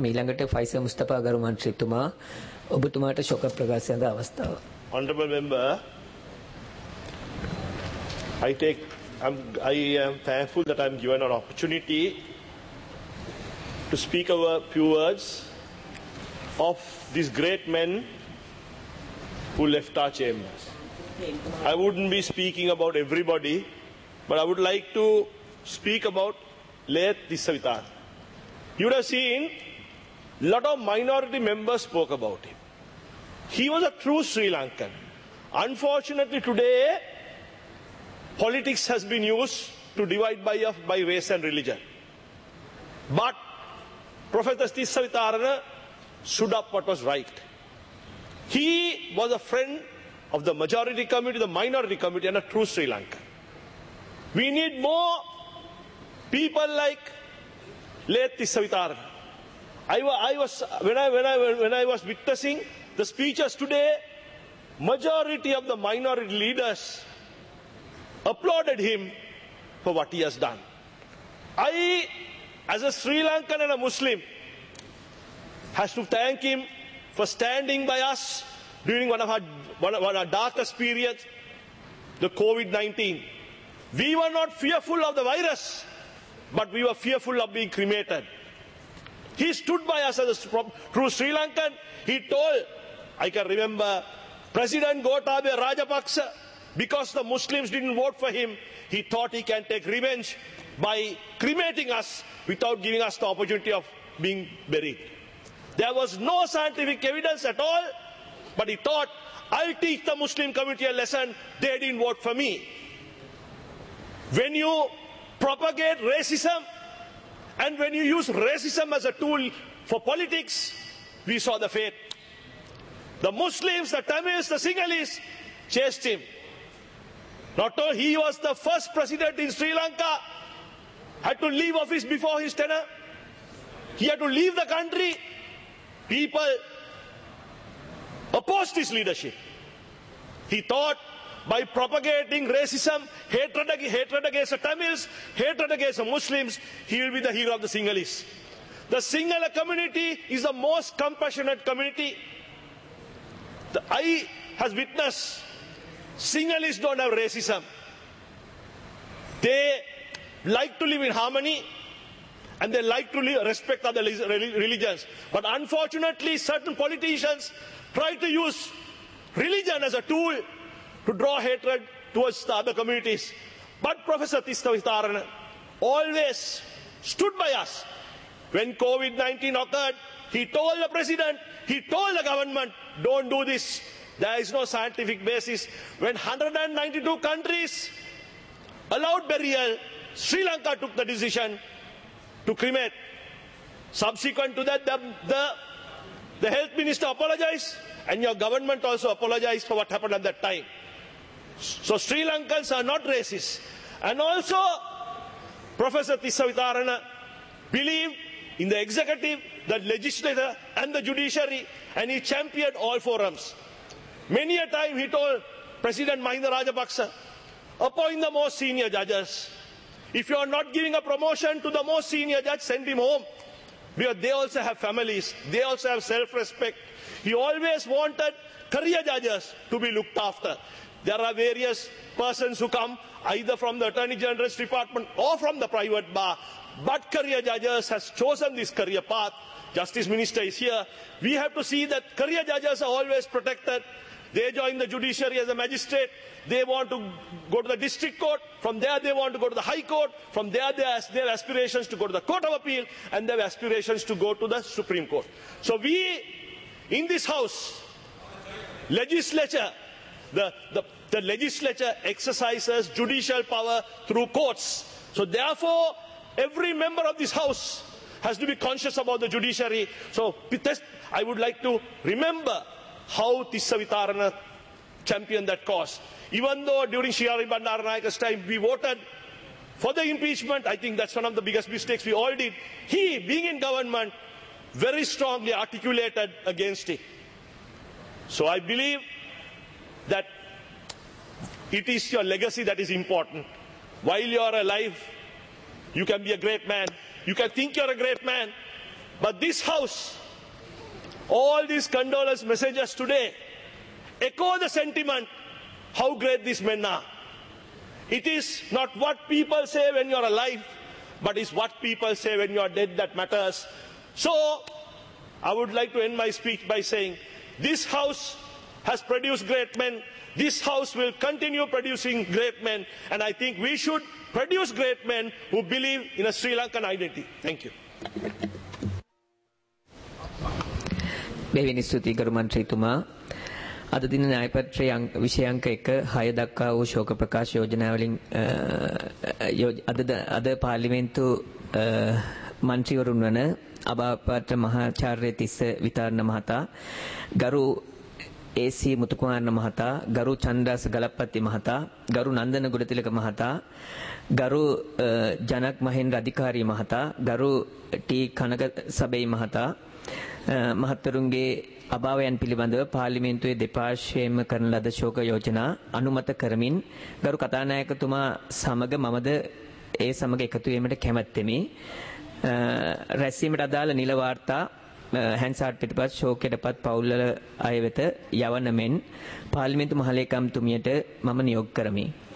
මීළඟට ෆයිසර් මුස්තෆා ගරු මන්ත්‍රීතුමා ඔබතුමාට ශෝක ප්‍රකාශ සඳහා අවස්ථාව. Honorable member, I am thankful that I am given an opportunity to speak a few words of these great men who left our chambers. I wouldn't be speaking about everybody, but I would like to speak about late Tissa Vitarana. You would have seen a lot of minority members spoke about him. He was a true Sri Lankan. Unfortunately today, politics has been used to divide by race and religion. But Professor Tissa Vitarana stood up what was right. He was a friend of the majority community, the minority community, and a true Sri Lankan. We need more people like late Tissa Vitarana. When I was witnessing the speeches today, majority of the minority leaders applauded him for what he has done. I, as a Sri Lankan and a Muslim, has to thank him for standing by us during one of our darkest periods, the COVID-19. We were not fearful of the virus, but we were fearful of being cremated. He stood by us as a true Sri Lankan. He told, I can remember, President Gotabaya Rajapaksa, because the Muslims didn't vote for him, he thought he can take revenge by cremating us without giving us the opportunity of being buried. There was no scientific evidence at all, but he thought, I'll teach the Muslim community a lesson. They didn't vote for me. When you propagate racism and when you use racism as a tool for politics, we saw the fate. The Muslims, the Tamils, the Sinhalese chased him. Not only he was the first president in Sri Lanka, had to leave office before his tenure. He had to leave the country. People opposed his leadership. He thought by propagating racism, hatred against the Tamils, hatred against the Muslims, he will be the hero of the Sinhalese. The Sinhala community is the most compassionate community. I has witnessed Sinhalese don't have racism. They like to live in harmony and they like to respect other religions. But unfortunately, certain politicians try to use religion as a tool to draw hatred towards the other communities. But Professor Tissa Vitarana always stood by us. When COVID-19 occurred, he told the president, he told the government, don't do this. There is no scientific basis. When 192 countries allowed burial, Sri Lanka took the decision to cremate. Subsequent to that, the health minister apologized and your government also apologized for what happened at that time. So Sri Lankans are not racist. And also, Professor Tissa Vitarana believed in the executive, the legislature and the judiciary, and he championed all forums. Many a time he told President Mahinda Rajapaksa, appoint the most senior judges. If you are not giving a promotion to the most senior judge, send him home. Because they also have families, they also have self-respect. He always wanted career judges to be looked after. There are various persons who come either from the Attorney General's department or from the private bar. But career judges has chosen this career path. Justice Minister is here. We have to see that career judges are always protected. They join the judiciary as a magistrate. They want to go to the district court. From there they want to go to the high court. From there they have aspirations to go to the court of appeal. And they have aspirations to go to the Supreme Court. So we, in this house, legislature, the legislature exercises judicial power through courts. So therefore, every member of this house has to be conscious about the judiciary. So I would like to remember how Tissa Vitarana championed that cause. Even though during Sri Bandaranayaka's time we voted for the impeachment, I think that's one of the biggest mistakes we all did. He, being in government, very strongly articulated against it. So I believe that it is your legacy that is important. While you are alive, you can be a great man. You can think you're a great man. But this House, all these condolence messages today echo the sentiment how great these men are. It is not what people say when you are alive, but it's what people say when you are dead that matters. So, I would like to end my speech by saying, this House has produced great men. This House will continue producing great men. And I think we should produce great men who believe in a Sri Lankan identity. Thank you. දෙවෙනි ස්තුතියි ගරු මන්ත්‍රීතුමා අද දින න්‍යායපත්‍රයේ විෂය අංක 1 6 දක්වා වූ ශෝක ප්‍රකාශ යෝජනාවලින් අද පාර්ලිමේන්තු මන්ත්‍රීවරුන් වන අබාපත් මහාචාර්ය තිස්ස විතාරණ මහතා ගරු AC මුතුකුමාරන මහතා ගරු චන්ද්‍රාස ගලප්පති මහතා ගරු නන්දන ගුඩතිලක මහතා ගරු ජනක් මහෙන්ද්‍ර අධිකාරී මහතා ගරු ටී කනක සබේ මහතා මහත්වරුන්ගේ අභාවයන් පිළිබඳව පාර්ලිමේන්තුවේ දෙපාර්ශ්වයෙන්ම කරන ලද ශෝක යෝජනා අනුමත කරමින් ගරු කතානායකතුමා සමග මමද ඒ සමග එකතු වීමට කැමැත්තෙමි. රැස්වීමට අදාළ නිල වාර්තා හැන්සාට් පිටපත් ශෝකයටපත් පවුල්වල අය වෙත යවන මෙන් පාර්ලිමේන්තු මහලේකම්තුමියට මම නියෝග කරමි.